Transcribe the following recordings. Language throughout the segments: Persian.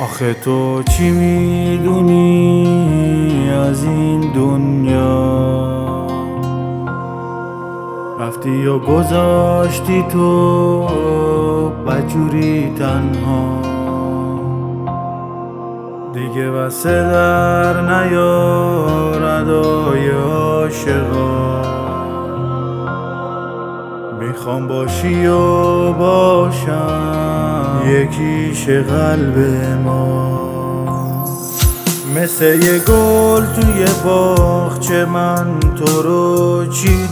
آخه تو چی میدونی از این دنیا؟ رفتی و گذاشتی تو بدجوری تنها، دیگه واسه در نیارد آی عاشقا. میخوام باشی و باشم یکیش قلب ما، مثل یه گل توی باغچه من تو رو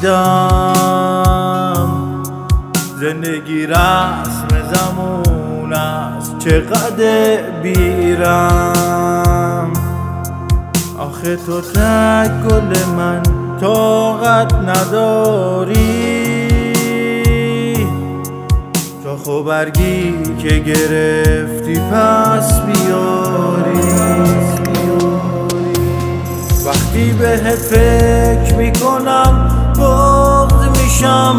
چیدم. زندگی رسم زمون است چقدر بیرم. آخه تو تک گل من طاقت نداری، شاخ و برگی که گرفتی پس بیاری. وقتی بهت فکر میکنم بغض میشم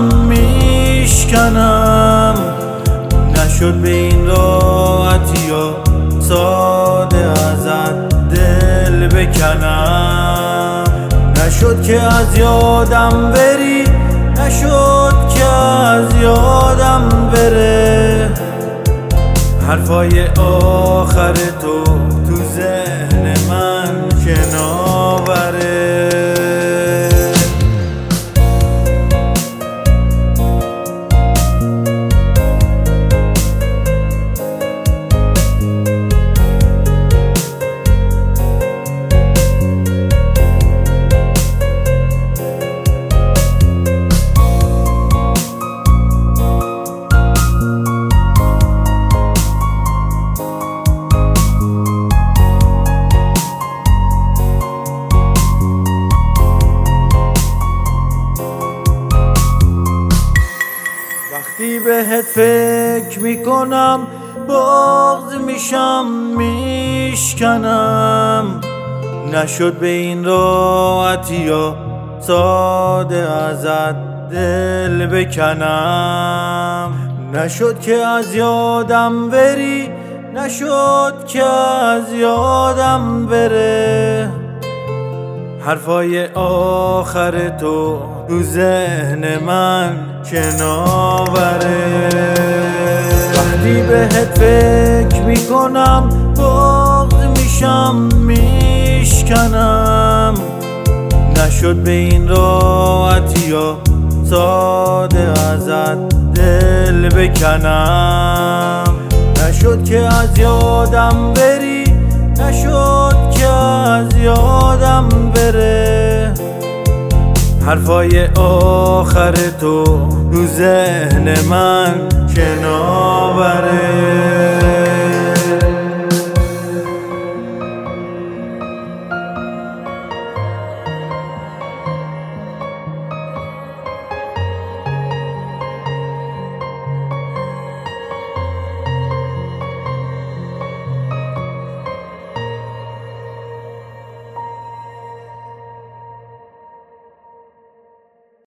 میشکنم. نشد به این راحتی یا ساده ازت دل بکنم. نشد که از یادم بری، نشد که از یادم بره. حرفای آخر تو ذهن من کناوره. وقتی بهت فکر میکنم بغض میشم میشکنم. نشد به این راحتی یا ساده ازت دل بکنم. نشد که از یادم بری، نشد که از یادم بره. حرفای آخر تو ذهن من کناوره. وقتی بهت فکر میکنم بغض میشم میشکنم. نشد به این راحتی یا ساده ازت دل بکنم. نشد که از یادم بری، نشد که از یادم بره. حرفای آخر تو ذهن من کناوره.